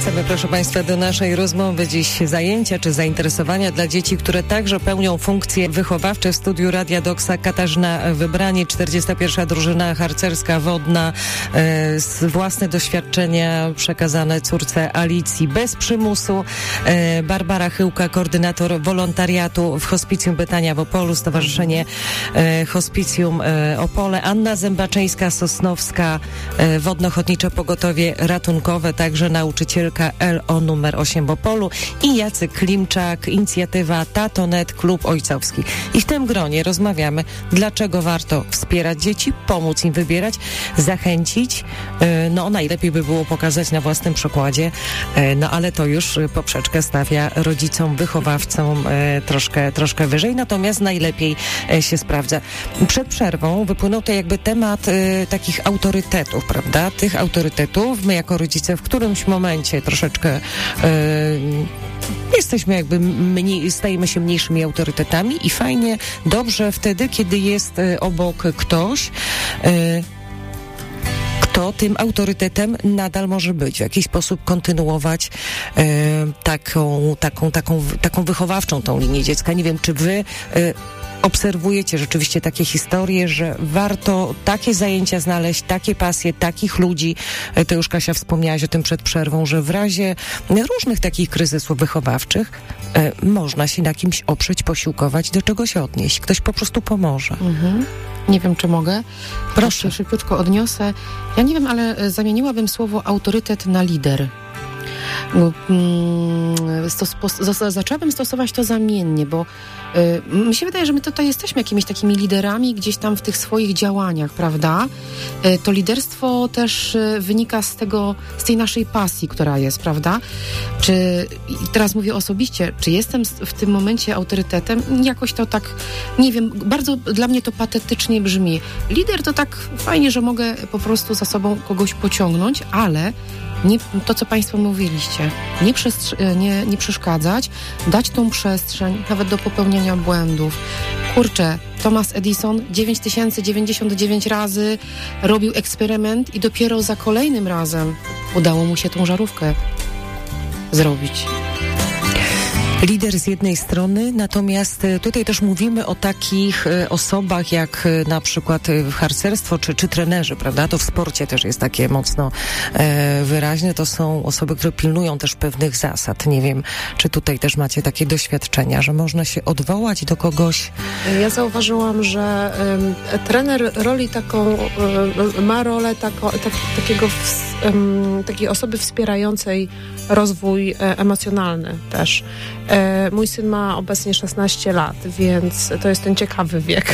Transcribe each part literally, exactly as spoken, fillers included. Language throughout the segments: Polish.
Wracamy, proszę Państwa, do naszej rozmowy. Dziś zajęcia czy zainteresowania dla dzieci, które także pełnią funkcje wychowawcze. W studiu Radia Doksa Katarzyna Wybrani, czterdziesta pierwsza drużyna harcerska wodna, e, z własne doświadczenia przekazane córce Alicji bez przymusu. E, Barbara Chyłka, koordynator wolontariatu w Hospicjum Betania w Opolu, Stowarzyszenie e, Hospicjum e, Opole. Anna Zębaczyńska-Sosnowska, e, Wodno-Ochotnicze Pogotowie Ratunkowe, także nauczycielka L O numer osiem w Opolu, i Jacek Klimczak, inicjatywa Tatonet, klub ojcowski. I w tym gronie rozmawiamy, dlaczego warto wspierać dzieci, pomóc im wybierać, zachęcić. No najlepiej by było pokazać na własnym przykładzie, no ale to już poprzeczkę stawia rodzicom, wychowawcom troszkę, troszkę wyżej, natomiast najlepiej się sprawdza. Przed przerwą wypłynął to jakby temat takich autorytetów, prawda? Tych autorytetów my jako rodzice w którymś momencie troszeczkę jesteśmy jakby mniej, stajemy się mniejszymi autorytetami i fajnie, dobrze wtedy, kiedy jest obok ktoś, kto tym autorytetem nadal może być, w jakiś sposób kontynuować e, taką, taką, taką, taką wychowawczą tą linię dziecka. Nie wiem, czy wy e, obserwujecie rzeczywiście takie historie, że warto takie zajęcia znaleźć, takie pasje, takich ludzi. To już Kasia wspomniałaś o tym przed przerwą, że w razie różnych takich kryzysów wychowawczych e, można się na kimś oprzeć, posiłkować, do czegoś odnieść. Ktoś po prostu pomoże. Mhm. Nie wiem, czy mogę. Proszę. Szybciutko odniosę. Ja nie wiem, ale zamieniłabym słowo autorytet na lider. Bo, mm, stos, pos, zaczęłabym stosować to zamiennie, bo y, mi się wydaje, że my tutaj jesteśmy jakimiś takimi liderami gdzieś tam w tych swoich działaniach, prawda? Y, to liderstwo też y, wynika z tego, z tej naszej pasji, która jest, prawda? Czy, i teraz mówię osobiście, czy jestem w tym momencie autorytetem? Jakoś to tak, nie wiem, bardzo dla mnie to patetycznie brzmi. Lider to tak fajnie, że mogę po prostu za sobą kogoś pociągnąć, ale nie, to, co Państwo mówiliście, nie, przestrz- nie, nie przeszkadzać, dać tą przestrzeń nawet do popełniania błędów. Kurczę, Thomas Edison dziewięć tysięcy dziewięćdziesiąt dziewięć razy robił eksperyment i dopiero za kolejnym razem udało mu się tą żarówkę zrobić. Lider z jednej strony, natomiast tutaj też mówimy o takich osobach jak na przykład harcerstwo czy, czy trenerzy, prawda? To w sporcie też jest takie mocno e, wyraźne. To są osoby, które pilnują też pewnych zasad. Nie wiem, czy tutaj też macie takie doświadczenia, że można się odwołać do kogoś. Ja zauważyłam, że y, trener roli taką, y, ma rolę tako, tak, takiego w, y, takiej osoby wspierającej rozwój y, emocjonalny też. Y, mój syn ma obecnie szesnaście lat, więc to jest ten ciekawy wiek.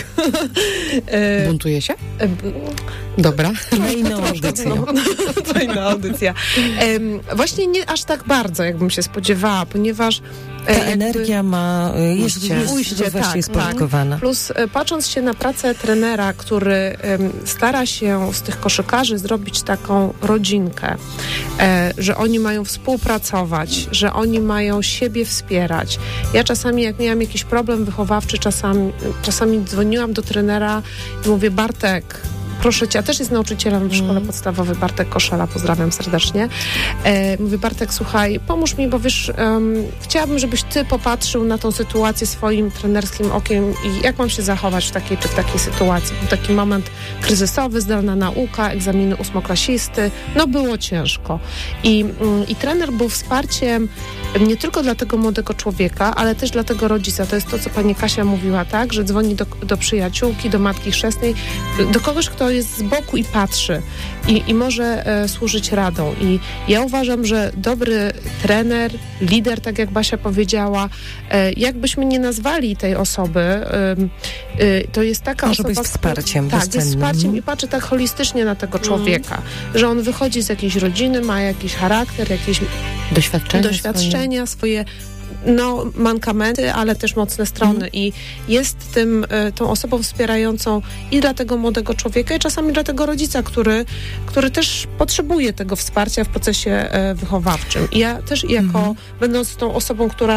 y, Buntuje się? Y, Dobra. Na inną audycję. No, to inna audycja. Y, właśnie nie aż tak bardzo, jakbym się spodziewała, ponieważ ta jakby energia ma, jest ujście, tak, jest produkowana. Tak. Plus patrząc się na pracę trenera, który um, stara się z tych koszykarzy zrobić taką rodzinkę, e, że oni mają współpracować, że oni mają siebie wspierać. Ja czasami, jak miałam jakiś problem wychowawczy, czasami, czasami dzwoniłam do trenera i mówię: Bartek, proszę cię, a też jest nauczycielem w szkole mm. podstawowej, Bartek Koszela, pozdrawiam serdecznie. E, mówię: Bartek, słuchaj, pomóż mi, bo wiesz, um, chciałabym, żebyś ty popatrzył na tą sytuację swoim trenerskim okiem i jak mam się zachować w takiej czy w takiej sytuacji. Był taki moment kryzysowy, zdalna nauka, egzaminy ósmoklasisty, no było ciężko. I, um, i trener był wsparciem nie tylko dla tego młodego człowieka, ale też dla tego rodzica. To jest to, co pani Kasia mówiła, tak, że dzwoni do, do przyjaciółki, do matki chrzestnej, do kogoś, kto jest z boku i patrzy i, i może e, służyć radą. I ja uważam, że dobry trener, lider, tak jak Basia powiedziała, e, jakbyśmy nie nazwali tej osoby, e, e, to jest taka może osoba... Może być wsparciem. Tak, jest wsparciem i patrzy tak holistycznie na tego człowieka, mm. że on wychodzi z jakiejś rodziny, ma jakiś charakter, jakieś doświadczenia, doświadczenia swoje, no, mankamenty, ale też mocne strony mm. i jest tym, y, tą osobą wspierającą i dla tego młodego człowieka, i czasami dla tego rodzica, który, który też potrzebuje tego wsparcia w procesie y, wychowawczym. I ja też jako, mm. będąc tą osobą, która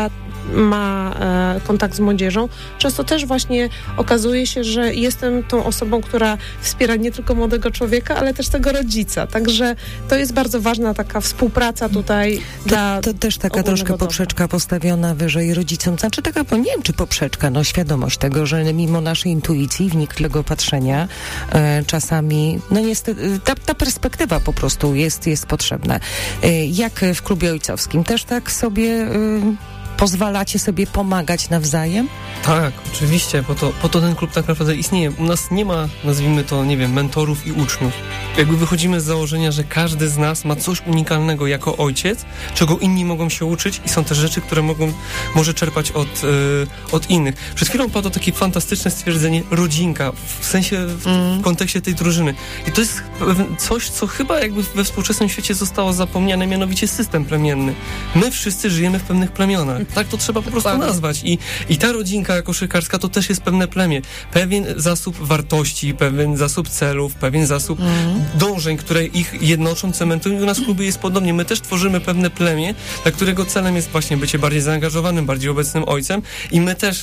ma e, kontakt z młodzieżą, często też właśnie okazuje się, że jestem tą osobą, która wspiera nie tylko młodego człowieka, ale też tego rodzica. Także to jest bardzo ważna taka współpraca tutaj to, dla to też taka troszkę poprzeczka postawiona wyżej rodzicom. Znaczy taka, nie wiem czy poprzeczka, no świadomość tego, że mimo naszej intuicji, wnikliwego patrzenia, e, czasami, no niestety, ta, ta perspektywa po prostu jest, jest potrzebna. E, jak w klubie ojcowskim? Też tak sobie e, pozwalacie sobie pomagać nawzajem? Tak, oczywiście, po to, po to ten klub tak naprawdę istnieje. U nas nie ma, nazwijmy to, nie wiem, mentorów i uczniów. Jakby wychodzimy z założenia, że każdy z nas ma coś unikalnego jako ojciec, czego inni mogą się uczyć i są też rzeczy, które mogą, może czerpać od, yy, od innych. Przed chwilą padło takie fantastyczne stwierdzenie rodzinka, w sensie, w, mm. w kontekście tej drużyny. I to jest coś, co chyba jakby we współczesnym świecie zostało zapomniane, mianowicie system plemienny. My wszyscy żyjemy w pewnych plemionach. Tak to trzeba po prostu nazwać. I, i ta rodzinka koszykarska to też jest pewne plemię. Pewien zasób wartości, pewien zasób celów, pewien zasób mm. dążeń, które ich jednoczą, cementują. I u nas w klubie jest podobnie. My też tworzymy pewne plemię, dla którego celem jest właśnie bycie bardziej zaangażowanym, bardziej obecnym ojcem. I my też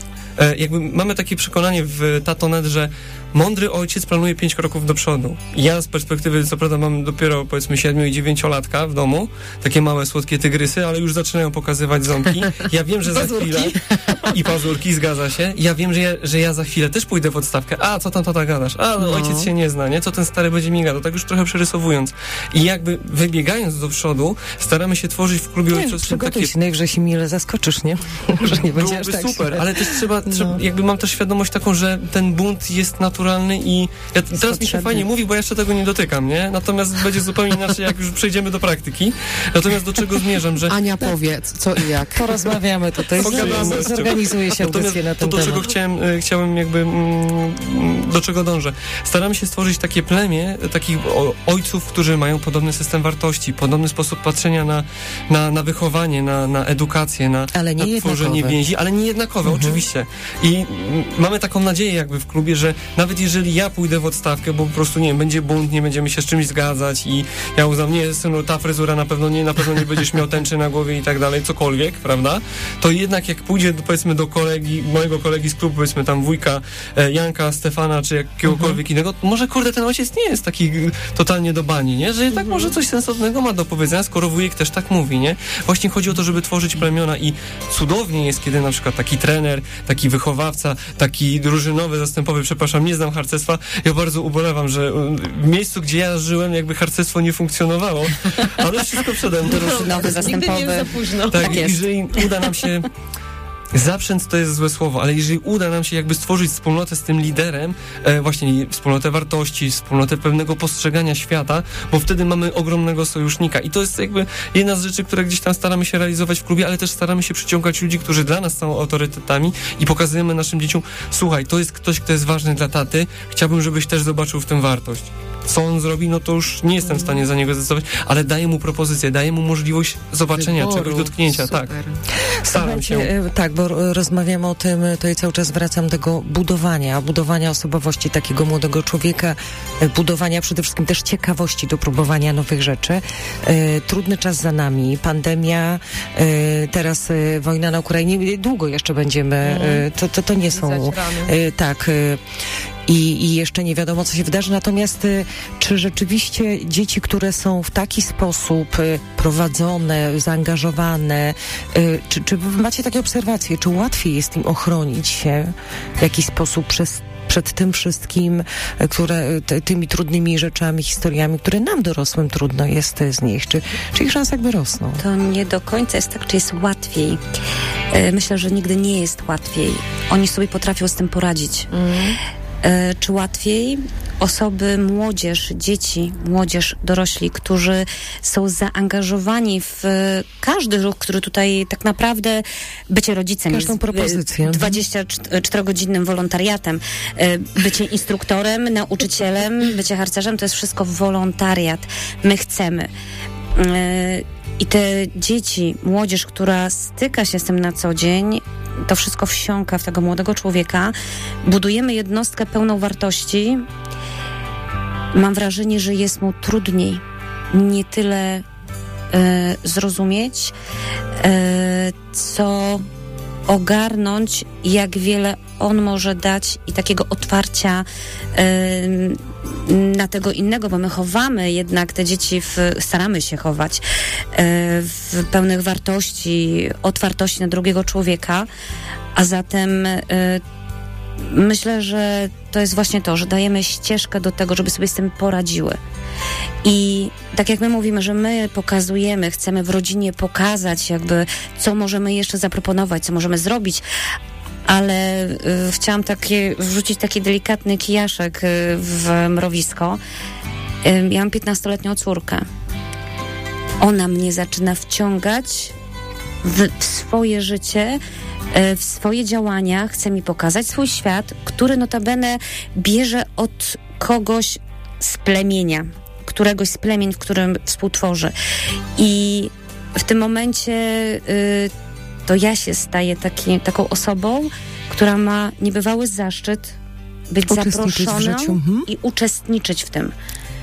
e, jakby mamy takie przekonanie w Tatonet, że mądry ojciec planuje pięć kroków do przodu. Ja z perspektywy, co prawda mam dopiero powiedzmy siedmiu i dziewięciolatka w domu, takie małe, słodkie tygrysy, ale już zaczynają pokazywać ząbki. Ja wiem, że za chwilę... I pazurki, zgadza się. Ja wiem, że ja, że ja za chwilę też pójdę w odstawkę. A, co tam tata gadasz? A, no, ojciec się nie zna, nie? Co ten stary będzie mi gadał? Tak już trochę przerysowując. I jakby wybiegając do przodu, staramy się tworzyć w klubie ojcowskim takie... Przygotuj się, najwyżej się mile zaskoczysz, nie? Że nie będzie aż tak super, źle. ale też trzeba, trzeba no. jakby mam też świadomość taką, że ten bunt jest naturalny i ja, teraz mi się fajnie mówi, bo ja jeszcze tego nie dotykam, nie? Natomiast będzie zupełnie inaczej, jak już przejdziemy do praktyki. Natomiast do czego zmierzam, że... Ania, powiedz, co i jak. Porozmawiamy tutaj, zorganizuje się audycję na ten to, do temat. czego chciałem, chciałem jakby, mm, do czego dążę. Staramy się stworzyć takie plemię takich ojców, którzy mają podobny system wartości, podobny sposób patrzenia na, na, na wychowanie, na, na edukację, na, ale nie na tworzenie więzi, ale nie jednakowe, mhm. oczywiście. I mm, mamy taką nadzieję jakby w klubie, że nawet jeżeli ja pójdę w odstawkę, bo po prostu, nie wiem, będzie bunt, nie będziemy się z czymś zgadzać i ja uznam, nie, synu, ta fryzura na pewno nie, na pewno nie będziesz miał tęczy na głowie i tak dalej, cokolwiek, prawda? To jednak jak pójdzie, powiedzmy, do kolegi, mojego kolegi z klubu, powiedzmy tam wujka, e, Janka, Stefana, czy jakiegokolwiek mhm. innego, to może, kurde, ten ojciec nie jest taki totalnie do bani, nie? Że jednak mhm. może coś sensownego ma do powiedzenia, skoro wujek też tak mówi, nie? Właśnie chodzi o to, żeby tworzyć plemiona i cudownie jest, kiedy na przykład taki trener, taki wychowawca, taki drużynowy, zastępowy, przepraszam, nie znam harcerstwa, ja bardzo ubolewam, że w miejscu, gdzie ja żyłem, jakby harcerstwo nie funkcjonowało, ale wszystko przede mną. Drużynowy, zastępowy. Nigdy nie jest za późno. Tak, tak jeżeli uda nam się zaprzęt to jest złe słowo, ale jeżeli uda nam się jakby stworzyć wspólnotę z tym liderem, e, właśnie wspólnotę wartości, wspólnotę pewnego postrzegania świata, bo wtedy mamy ogromnego sojusznika i to jest jakby jedna z rzeczy, które gdzieś tam staramy się realizować w klubie, ale też staramy się przyciągać ludzi, którzy dla nas są autorytetami i pokazujemy naszym dzieciom, słuchaj, to jest ktoś, kto jest ważny dla taty, chciałbym, żebyś też zobaczył w tym wartość. Co on zrobi, no to już nie jestem w stanie za niego zdecydować, ale daję mu propozycję, daję mu możliwość zobaczenia, Wyboru. czegoś dotknięcia, Super. tak. Staram się. Tak, bo rozmawiamy o tym, to ja cały czas wracam do tego budowania, budowania osobowości takiego młodego człowieka, budowania przede wszystkim też ciekawości do próbowania nowych rzeczy. Trudny czas za nami, pandemia, teraz wojna na Ukrainie, długo jeszcze będziemy, mm. to, to, to nie są... Tak, I, I jeszcze nie wiadomo, co się wydarzy. Natomiast y, czy rzeczywiście dzieci, które są w taki sposób y, prowadzone, zaangażowane, y, czy, czy macie takie obserwacje, czy łatwiej jest im ochronić się w jakiś sposób przez przed tym wszystkim, które, te, tymi trudnymi rzeczami, historiami, które nam dorosłym trudno jest znieść? Czy, czy ich szanse jakby rosną? To nie do końca jest tak, czy jest łatwiej. Myślę, że nigdy nie jest łatwiej. Oni sobie potrafią z tym poradzić. Mm. Czy łatwiej? Osoby, młodzież, dzieci, młodzież, dorośli, którzy są zaangażowani w każdy ruch, który tutaj tak naprawdę bycie rodzicem Każdą jest propozycję. dwudziestoczterogodzinnym wolontariatem, bycie instruktorem, nauczycielem, bycie harcerzem, to jest wszystko wolontariat. My chcemy. I te dzieci, młodzież, która styka się z tym na co dzień, to wszystko wsiąka w tego młodego człowieka. Budujemy jednostkę pełną wartości. Mam wrażenie, że jest mu trudniej. Nie tyle e, zrozumieć, e, co ogarnąć, jak wiele on może dać i takiego otwarcia y, na tego innego, bo my chowamy jednak te dzieci, w, staramy się chować y, w pełnych wartości, otwartości na drugiego człowieka, a zatem y, myślę, że to jest właśnie to, że dajemy ścieżkę do tego, żeby sobie z tym poradziły. I tak jak my mówimy, że my pokazujemy, chcemy w rodzinie pokazać jakby, co możemy jeszcze zaproponować, co możemy zrobić, ale y, chciałam takie, wrzucić taki delikatny kijaszek y, w mrowisko. Y, ja mam piętnastoletnią córkę. Ona mnie zaczyna wciągać w, w swoje życie, y, w swoje działania, chce mi pokazać swój świat, który notabene bierze od kogoś z plemienia, któregoś z plemień, w którym współtworzy. I w tym momencie y, to ja się staję taki, taką osobą, która ma niebywały zaszczyt być zaproszona i uczestniczyć w tym.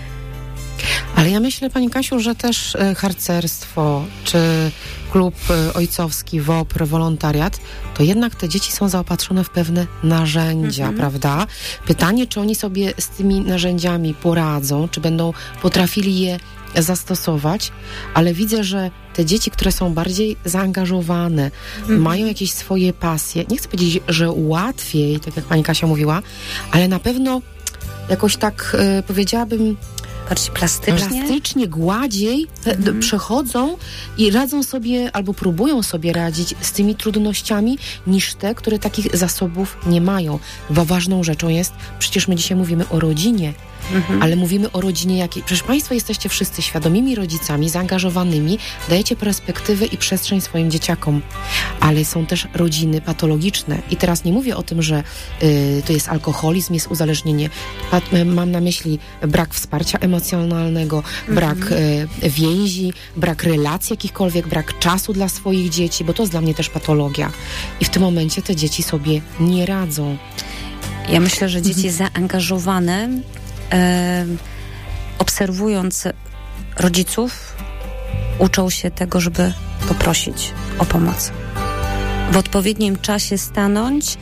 Ale ja myślę, pani Kasiu, że też e, harcerstwo, czy klub e, ojcowski, W O P R, wolontariat, to jednak te dzieci są zaopatrzone w pewne narzędzia, mhm. prawda? Pytanie, czy oni sobie z tymi narzędziami poradzą, czy będą potrafili je zastosować, ale widzę, że te dzieci, które są bardziej zaangażowane, mhm. mają jakieś swoje pasje, nie chcę powiedzieć, że łatwiej, tak jak pani Kasia mówiła, ale na pewno jakoś tak e, powiedziałabym bardziej plastycznie, plastycznie gładziej mhm. przechodzą i radzą sobie albo próbują sobie radzić z tymi trudnościami niż te, które takich zasobów nie mają. Bo ważną rzeczą jest, przecież my dzisiaj mówimy o rodzinie, mhm. ale mówimy o rodzinie jakiej. Przecież państwo jesteście wszyscy świadomymi rodzicami, zaangażowanymi, dajecie perspektywę i przestrzeń swoim dzieciakom, ale są też rodziny patologiczne. I teraz nie mówię o tym, że y, to jest alkoholizm, jest uzależnienie. Pat, mam na myśli brak wsparcia emocjonalnego, mhm. brak y, więzi, brak relacji jakichkolwiek, brak czasu dla swoich dzieci, bo to jest dla mnie też patologia. I w tym momencie te dzieci sobie nie radzą. Ja myślę, że dzieci mhm. zaangażowane, e, obserwując rodziców, uczą się tego, żeby poprosić o pomoc. W odpowiednim czasie stanąć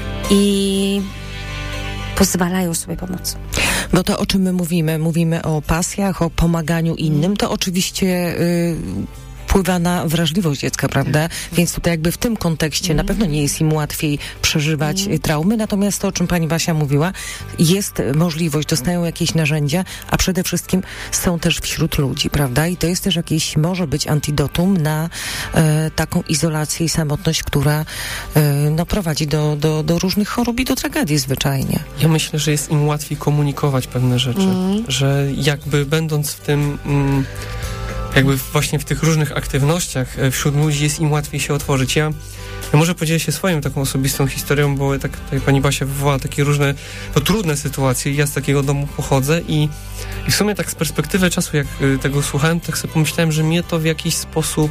i pozwalają sobie pomóc. Bo to, o czym my mówimy, mówimy o pasjach, o pomaganiu innym, to oczywiście y, wpływa na wrażliwość dziecka, prawda? Więc tutaj jakby w tym kontekście mm. na pewno nie jest im łatwiej przeżywać mm. traumy, natomiast to, o czym pani Basia mówiła, jest możliwość, dostają jakieś narzędzia, a przede wszystkim są też wśród ludzi, prawda? I to jest też jakieś, może być antidotum na e, taką izolację i samotność, która e, no, prowadzi do, do, do różnych chorób i do tragedii zwyczajnie. Ja myślę, że jest im łatwiej komunikować pewne rzeczy, mm. że jakby będąc w tym... Mm, jakby właśnie w tych różnych aktywnościach wśród ludzi jest im łatwiej się otworzyć. Ja, ja może podzielę się swoją taką osobistą historią, bo tak tutaj pani Basia wywołała takie różne, no trudne sytuacje. Ja z takiego domu pochodzę i, i w sumie tak z perspektywy czasu, jak tego słuchałem, tak sobie pomyślałem, że mnie to w jakiś sposób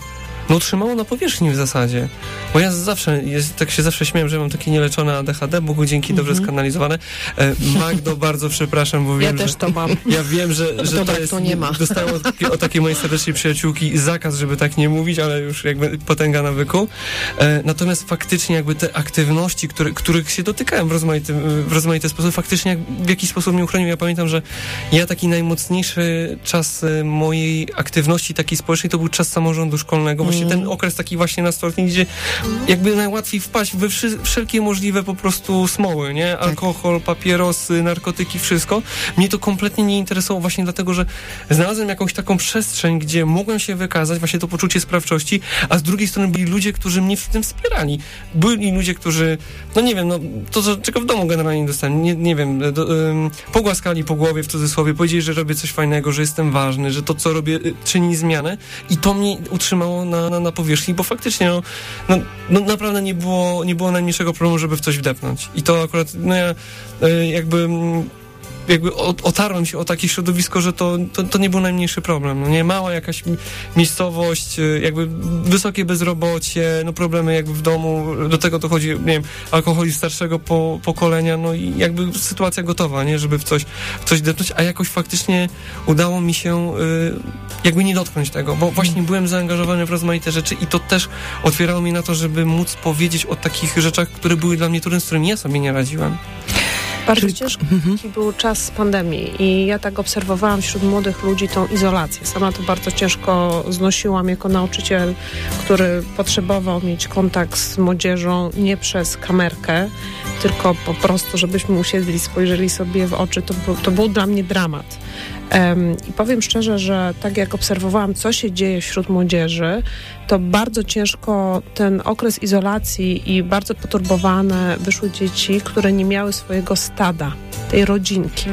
no utrzymało na powierzchni w zasadzie. Bo ja zawsze, jest, tak się zawsze śmiałem, że mam takie nieleczone A D H D, Bogu dzięki, dobrze mm-hmm. skanalizowane. E, Magdo, bardzo przepraszam, bo wiem, ja też że, to mam. Ja wiem, że, że to, jest, to nie ma. Dostałem od, od takiej mojej serdecznej przyjaciółki zakaz, żeby tak nie mówić, ale już jakby potęga nawyku. E, natomiast faktycznie jakby te aktywności, które, których się dotykałem w rozmaity, w rozmaity sposób, faktycznie jak, w jakiś sposób mnie uchronił. Ja pamiętam, że ja taki najmocniejszy czas mojej aktywności takiej społecznej to był czas samorządu szkolnego. Właśnie ten okres taki właśnie nastoletni, gdzie jakby najłatwiej wpaść we wszy- wszelkie możliwe po prostu smoły, nie? Alkohol, papierosy, narkotyki, wszystko. Mnie to kompletnie nie interesowało właśnie dlatego, że znalazłem jakąś taką przestrzeń, gdzie mogłem się wykazać, właśnie to poczucie sprawczości, a z drugiej strony byli ludzie, którzy mnie w tym wspierali. Byli ludzie, którzy, no nie wiem, no to, co, czego w domu generalnie dostałem, nie, nie wiem, do, um, pogłaskali po głowie w cudzysłowie, powiedzieli, że robię coś fajnego, że jestem ważny, że to, co robię, czyni zmianę i to mnie utrzymało na, na, na powierzchni, bo faktycznie no, no, no naprawdę nie było, nie było najmniejszego problemu, żeby w coś wdepnąć. I to akurat, no ja y, jakby jakby otarłem się o takie środowisko, że to, to, to nie był najmniejszy problem. No nie, mała jakaś miejscowość, jakby wysokie bezrobocie, no problemy jakby w domu, do tego to chodzi, nie wiem, alkoholizm starszego po, pokolenia, no i jakby sytuacja gotowa, nie, żeby w coś, w coś depnąć, a jakoś faktycznie udało mi się y, jakby nie dotknąć tego, bo właśnie byłem zaangażowany w rozmaite rzeczy i to też otwierało mnie na to, żeby móc powiedzieć o takich rzeczach, które były dla mnie trudne, z którymi ja sobie nie radziłem. Bardzo Czyli... ciężki mhm. był czas pandemii i ja tak obserwowałam wśród młodych ludzi tą izolację. Sama to bardzo ciężko znosiłam jako nauczyciel, który potrzebował mieć kontakt z młodzieżą nie przez kamerkę, tylko po prostu, żebyśmy usiedli, spojrzeli sobie w oczy. To był, to był dla mnie dramat. Um, I powiem szczerze, że tak jak obserwowałam, co się dzieje wśród młodzieży, to bardzo ciężko ten okres izolacji i bardzo poturbowane wyszły dzieci, które nie miały swojego stada, tej rodzinki.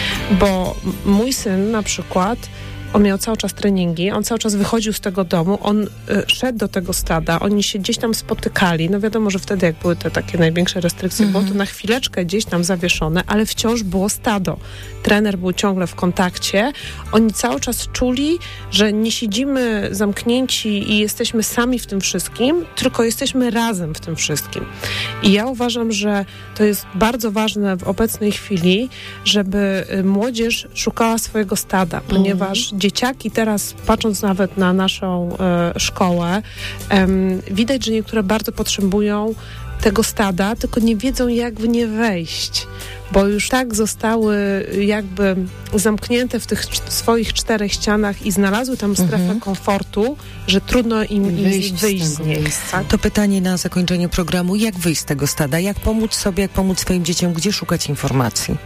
Bo mój syn na przykład, on miał cały czas treningi, on cały czas wychodził z tego domu, on y, szedł do tego stada, oni się gdzieś tam spotykali. No wiadomo, że wtedy jak były te takie największe restrykcje, mm-hmm. było to na chwileczkę gdzieś tam zawieszone, ale wciąż było stado. Trener był ciągle w kontakcie. Oni cały czas czuli, że nie siedzimy zamknięci i jesteśmy sami w tym wszystkim, tylko jesteśmy razem w tym wszystkim. I ja uważam, że to jest bardzo ważne w obecnej chwili, żeby młodzież szukała swojego stada, mm-hmm. ponieważ dzieciaki teraz, patrząc nawet na naszą e, szkołę, e, widać, że niektóre bardzo potrzebują tego stada, tylko nie wiedzą, jak w nie wejść, bo już tak zostały jakby zamknięte w tych swoich czterech ścianach i znalazły tam strefę mhm. komfortu, że trudno im wyjść, wyjść z, z niej. Tak? To pytanie na zakończenie programu, jak wyjść z tego stada, jak pomóc sobie, jak pomóc swoim dzieciom, gdzie szukać informacji?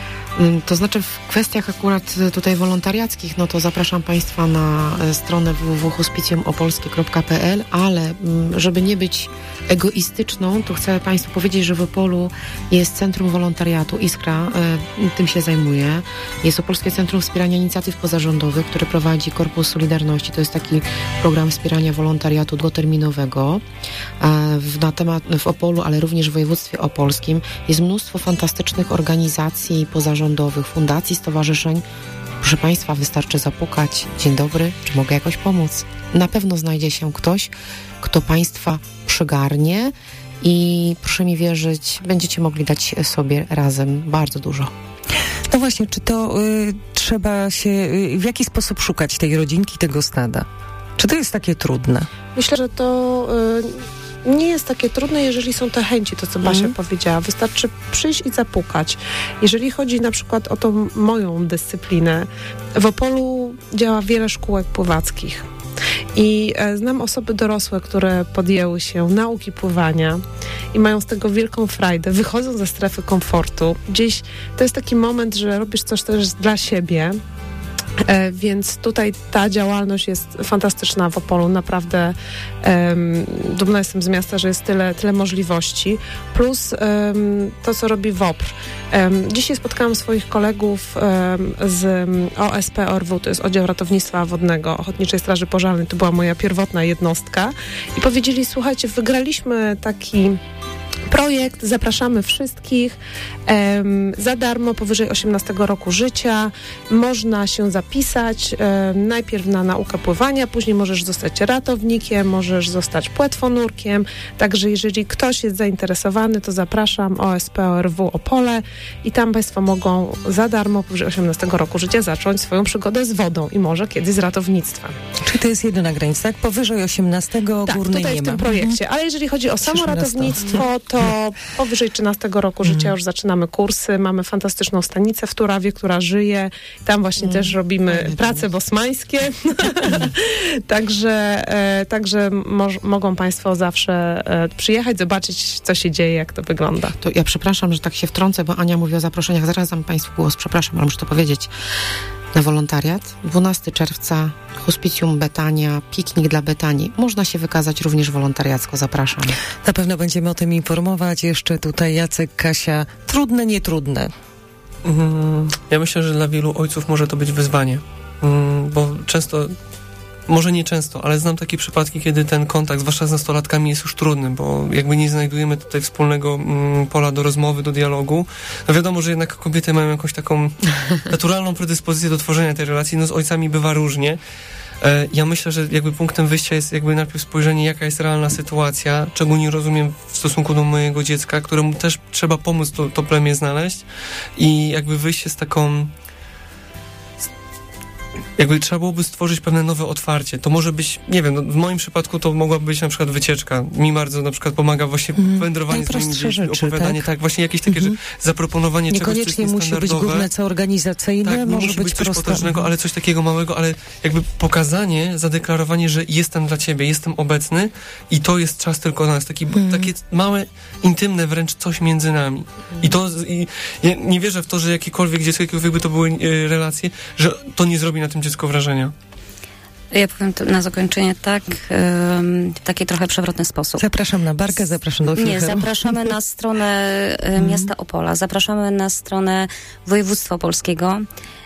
To znaczy w kwestiach akurat tutaj wolontariackich, no to zapraszam Państwa na stronę w w w kropka hospicjum opolskie kropka p l, ale żeby nie być egoistyczną, to chcę Państwu powiedzieć, że w Opolu jest Centrum Wolontariatu Iskra, tym się zajmuje. Jest Opolskie Centrum Wspierania Inicjatyw Pozarządowych, które prowadzi Korpus Solidarności. To jest taki program wspierania wolontariatu długoterminowego w, na temat, w Opolu, ale również w województwie opolskim. Jest mnóstwo fantastycznych organizacji pozarządowych, fundacji, stowarzyszeń. Proszę Państwa, wystarczy zapukać. Dzień dobry, czy mogę jakoś pomóc? Na pewno znajdzie się ktoś, kto Państwa przygarnie i proszę mi wierzyć, będziecie mogli dać sobie razem bardzo dużo. No właśnie, czy to y, trzeba się, y, w jaki sposób szukać tej rodzinki, tego stada? Czy to jest takie trudne? Myślę, że to... Y- Nie jest takie trudne, jeżeli są te chęci, to co Basia mm. powiedziała. Wystarczy przyjść i zapukać. Jeżeli chodzi na przykład o tą moją dyscyplinę, w Opolu działa wiele szkółek pływackich. I e, znam osoby dorosłe, które podjęły się nauki pływania i mają z tego wielką frajdę, wychodzą ze strefy komfortu. Gdzieś to jest taki moment, że robisz coś też dla siebie. E, więc tutaj ta działalność jest fantastyczna w Opolu, naprawdę um, dumna jestem z miasta, że jest tyle, tyle możliwości, plus um, to, co robi W O P R. Um, dzisiaj spotkałam swoich kolegów um, z O S P O R W, to jest Oddział Ratownictwa Wodnego Ochotniczej Straży Pożarnej, to była moja pierwotna jednostka i powiedzieli, słuchajcie, wygraliśmy taki projekt, zapraszamy wszystkich um, za darmo powyżej osiemnastego roku życia. Można się zapisać um, najpierw na naukę pływania, później możesz zostać ratownikiem, możesz zostać płetwonurkiem. Także jeżeli ktoś jest zainteresowany, to zapraszam O S P O R W Opole i tam Państwo mogą za darmo powyżej osiemnastego roku życia zacząć swoją przygodę z wodą i może kiedyś z ratownictwem. Czyli to jest jedyna granica, tak? Powyżej osiemnastego tak, górnej tutaj nie w tym ma. projekcie. Ale jeżeli chodzi o samo ratownictwo, to powyżej trzynastego roku życia już zaczynamy kursy. Mamy fantastyczną stanicę w Turawie, która żyje. Tam właśnie mm. też robimy mm. prace bosmańskie. Mm. także e, także moż, mogą Państwo zawsze e, przyjechać, zobaczyć, co się dzieje, jak to wygląda. To ja przepraszam, że tak się wtrącę, bo Ania mówi o zaproszeniach. Zaraz dam Państwu głos. Przepraszam, ale muszę to powiedzieć. Na wolontariat. dwunastego czerwca Hospicjum Betania, piknik dla Betanii. Można się wykazać również wolontariacko. Zapraszam. Na pewno będziemy o tym informować. Jeszcze tutaj Jacek, Kasia. Trudne, nietrudne. Mm, ja myślę, że dla wielu ojców może to być wyzwanie, mm, bo często może nie często, ale znam takie przypadki, kiedy ten kontakt, zwłaszcza z nastolatkami, jest już trudny, bo jakby nie znajdujemy tutaj wspólnego mm, pola do rozmowy, do dialogu. No wiadomo, że jednak kobiety mają jakąś taką naturalną predyspozycję do tworzenia tej relacji, no z ojcami bywa różnie. E, ja myślę, że jakby punktem wyjścia jest jakby najpierw spojrzenie, jaka jest realna sytuacja, czego nie rozumiem w stosunku do mojego dziecka, któremu też trzeba pomóc to, to plemię znaleźć i jakby wyjście z taką jakby trzeba byłoby stworzyć pewne nowe otwarcie. To może być, nie wiem, no w moim przypadku to mogłaby być na przykład wycieczka. Mi bardzo na przykład pomaga właśnie mm, wędrowanie z moimi dziećmi, rzeczy, opowiadanie, tak? tak, właśnie jakieś takie, mm-hmm. że zaproponowanie czegoś, co jest niestandardowe. Niekoniecznie musi być główne co organizacyjne, tak, może musi być, być coś prosto. potężnego, ale coś takiego małego, ale jakby pokazanie, zadeklarowanie, że jestem dla ciebie, jestem obecny i to jest czas tylko na nas. Taki, mm. Takie małe, intymne wręcz coś między nami. Mm. I to, i, ja nie wierzę w to, że jakiekolwiek dziecko, jakiekolwiek by to były e, relacje, że to nie zrobi na tym dziecko wrażenia. Ja powiem to na zakończenie tak, um, w taki trochę przewrotny sposób. Zapraszam na barkę, zapraszam do filmu. Nie, zapraszamy na stronę y, miasta Opola, zapraszamy na stronę województwa opolskiego.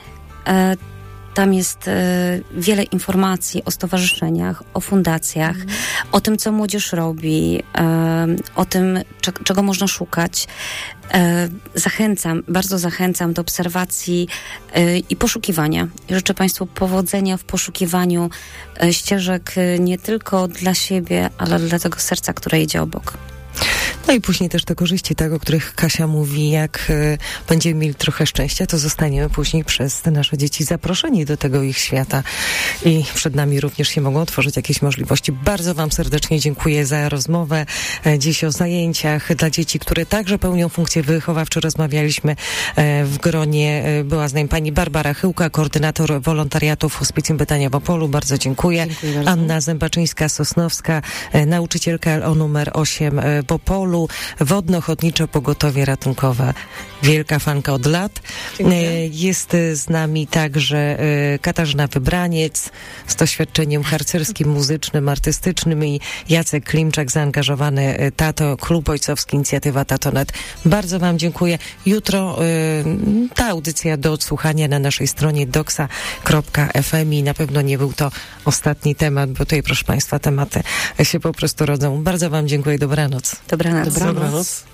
E, Tam jest e, wiele informacji o stowarzyszeniach, o fundacjach, mm. o tym, co młodzież robi, e, o tym, cze- czego można szukać. E, zachęcam, bardzo zachęcam do obserwacji e, i poszukiwania. I życzę Państwu powodzenia w poszukiwaniu e, ścieżek e, nie tylko dla siebie, ale dla tego serca, które idzie obok. No i później też te korzyści, tak, o których Kasia mówi, jak y, będziemy mieli trochę szczęścia, to zostaniemy później przez te nasze dzieci zaproszeni do tego ich świata i przed nami również się mogą otworzyć jakieś możliwości. Bardzo Wam serdecznie dziękuję za rozmowę. E, dziś o zajęciach dla dzieci, które także pełnią funkcje wychowawcze. Rozmawialiśmy e, w gronie, e, była z nami pani Barbara Chyłka, koordynator wolontariatu w Hospicjum Betania w Opolu. Bardzo dziękuję. Dziękuję bardzo. Anna Zębaczyńska-Sosnowska, e, nauczycielka o numer osiem e, w Opolu. Wodno-Ochotnicze Pogotowie Ratunkowe. Wielka fanka od lat. Dziękuję. Jest z nami także Katarzyna Wybraniec z doświadczeniem harcerskim, muzycznym, artystycznym i Jacek Klimczak, zaangażowany tato, klub ojcowski, inicjatywa Tatonet. Bardzo Wam dziękuję. Jutro ta audycja do odsłuchania na naszej stronie doksa kropka ef em i na pewno nie był to ostatni temat, bo tutaj, proszę Państwa, tematy się po prostu rodzą. Bardzo Wam dziękuję. Dobranoc. Dobranoc. Dobranoc. Dobranoc.